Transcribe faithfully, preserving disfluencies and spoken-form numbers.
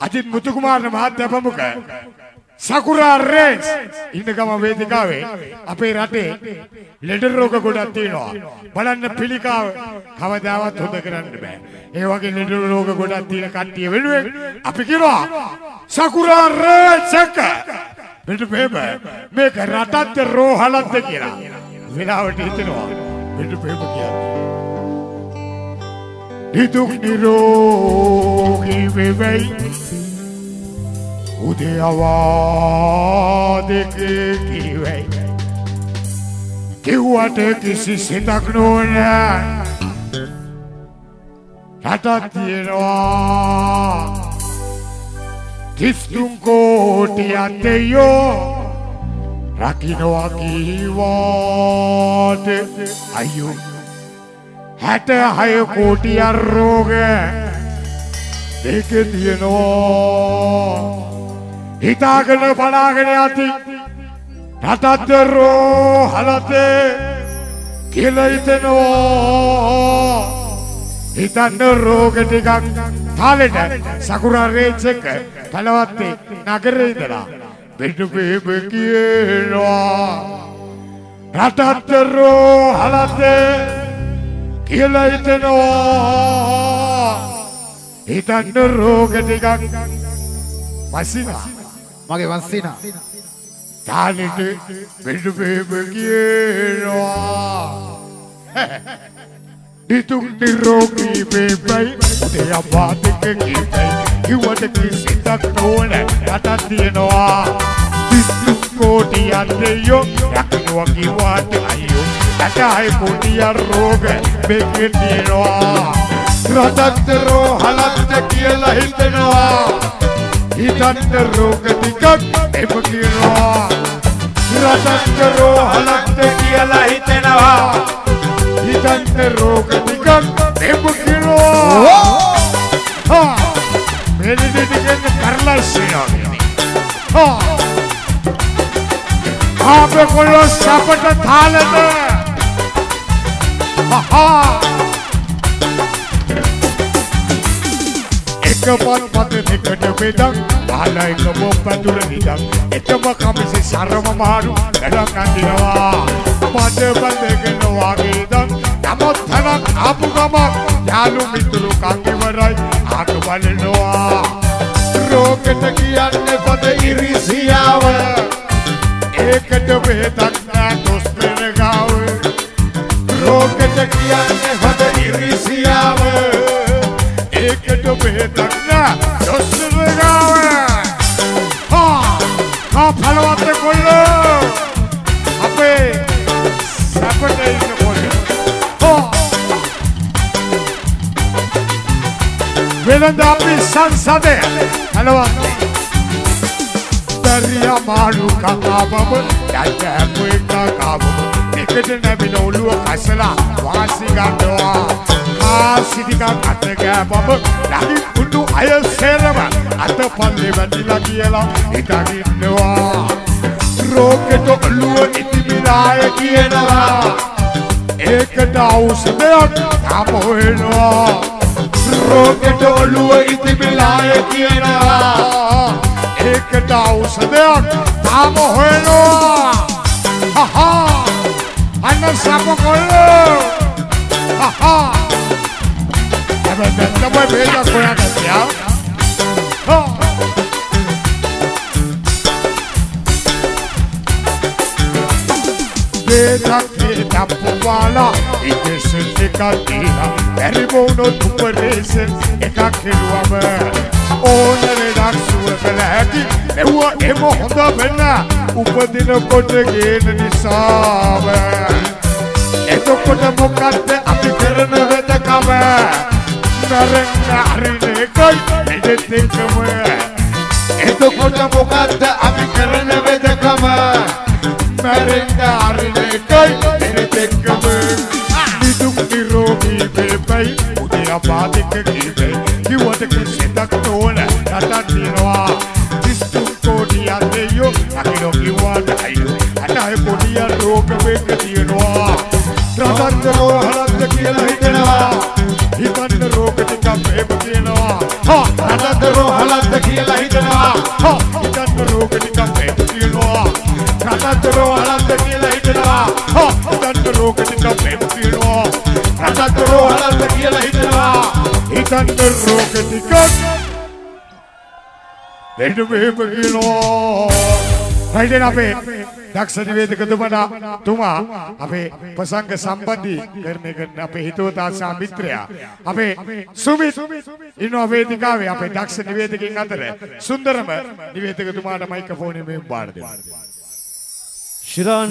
අජිත් මුතුකුමාර මහත්තයා ප්‍රමුඛ සකුරා රේස් ඉන්නකම වේදිකාවේ අපේ රටේ ලෙඩ රෝග ගොඩක් තියෙනවා. බලන්න පිළිකාව කවදාවත් හොද කරන්න බෑ. ඒ වගේ ලෙඩ රෝග ගොඩක් තියෙන කට්ටිය වෙනුවෙන් අපි කියනවා සකුරා රේස් එක. මෙන්න බේබ මේක රටත් රෝහලත් කියලා. වෙලාවට හිතෙනවා මෙන්න බේබ කියන්නේ. නිදුක් නිරෝගී වෙවයි උදේ අවදක කිවයි කිව්වට කිසි සිතක් නොවන රටක් තියෙනවා තිස්තුන් කෝටියක් දෙයෝ රකින්නවා කිව්වට අයියෝ හැට හය කෝටියක් රෝග දෙක තියෙනවා හිතාගෙන බලාගෙන යති රටත් රෝහලත් කියලා හිතෙනවා හිතන්න රෝග ටිකක් කාලෙට සකුරා රේස් එක කලවත්තේ නගරේ ඉඳලා පිටු බේබ කියනවා රටත් රෝහලත් කියලා හිතෙනවා හිතන්න රෝග ටිකක් වසිනා මගේ වසිනා තාලෙට බෙඩ බේබ කියනවා නිතුක් නිරෝගී බේබයි උදේ අපාතක කීපයි කිව්වට කිසිතක් නොවන රටක් තියෙනවා තිස්තුන් කෝටියක් දෙයෝ රකින්නවා කිව්වට අයියෝ ඇටයි කෝටියක් රෝග මේකේ තියෙනවා රටත් රෝහලත් කියලා හිතෙනවා හිතන්න රෝග ටිකක් එම කියනවා රටත් රෝහලත් කියලා හිතෙනවා හිතන්න රෝග ටිකක් එම කියනවා හා මෙලෙඩ ටිකෙන් කරලා සිනවා හා ආපේ කොල්ලෝ සපට තාලද හා එකපත් පත දෙකට බෙදක් පහළ එක බොම්බ තුල නිදක් එකම කමිසෙ සරම මාරු වැඩක් අඳිනවා පද බඳගෙන වාගේ දන් නමුත් තනක් ආපු ගමක් යාළු මිතුරු කන් ඉවරයි ආක බලනවා රෝගට කියන්නේ පද ඉරිසියාව ඒකට බෙදක් නෑ දොස්තර ගාව රෝගට කියන්නේ පද ඉරිසියාව ඒකට බෙදක් නෑ දොස්තර ගාව හා හා පළවත්ත කොල්ලෝ අපේ සපට ඉන්න කොල්ලෝ හා වෙනද අපි සංසදය පළවත්ත දරියා මාළු කකාවම දැක්කපු එක කකාවම එකට නැබිල ඔළුව කසලා වාසි ගන්නවා ආසිතික අත ගෑවම ලගි කුඩු අය සේරම අත පල්ලේ වැටිලා කියලා හිතගින්නවා රෝගෙට ඔළුව ඉතිමිලාය කියනවා ඒකට ඖෂධයක් තාම හොයනවා රෝගෙට ඔළුව ඉතිමිලාය කියනවා ඒකට ඖෂධයක් තාම හොයනවා හහා අන්න සප කොල්ලෝ හහා හැබැයි තමයි බේදක් හොයාගත්තා හා බේදක් තප්පුවාලා ඉතින් දෙකක් දීලා බැරි වුණොත් උපරේෂන් එකක් කෙරුවම ඕන ලෙඩක් සුව කළ හැකි එව්ව එම හොඳ වෙන්න උපදින කොට ගේන නිසාම එතකොට මොකද්ද අපි කරන වෙදකම නරන්න අරින එකයි එදෙත් එක්කම එතකොට මොකද්ද අපි කරන වෙදකම නරන්න අරින එකයි එදෙත් එක්කම නිදුක් නිරෝගී වෙබයි උදේ අපාදික කීවේ කිව්වට කිසිදක් නොවන රටක් තියෙනවා තිස්තුන් කෝටියක් දෙයෝ අකිලෝ කිව්වට අයියෝ අටයි කෝටියක් රෝග වේග තියෙනවා රටත් රෝහලත් කියලා හිතෙනවා හිතන්න රෝග ටිකක් වේග තියෙනවා හා රටත් රෝහලත් වලල්ද කියලා හිතනවා හෝ හිතන්න රෝග ටිකක් මේක තියෙනවා රටත් රෝහලල්ද කියලා හිතනවා හෝ හිතන්න රෝග ටිකක් මේක තියෙනවා රටත් රෝහලල්ද කියලා හිතනවා හිතන්න රෝග ටිකක් වෙන්න මෙහෙම කියනවා රයිඩෙන් අපේ දක්ෂ නිවේදකතුමා තුමා අපේ ප්‍රසංග සම්බන්ධී කරන එක අපේ හිතවතා සහ මිත්‍රයා අපේ සුමිත් ඉන්නවා වේදිකාවේ අපේ දක්ෂ නිවේදකයන් අතර සුන්දරම නිවේදකතුමාට මයික්‍රොෆෝන් එක මෙහෙම බාර දෙන්න.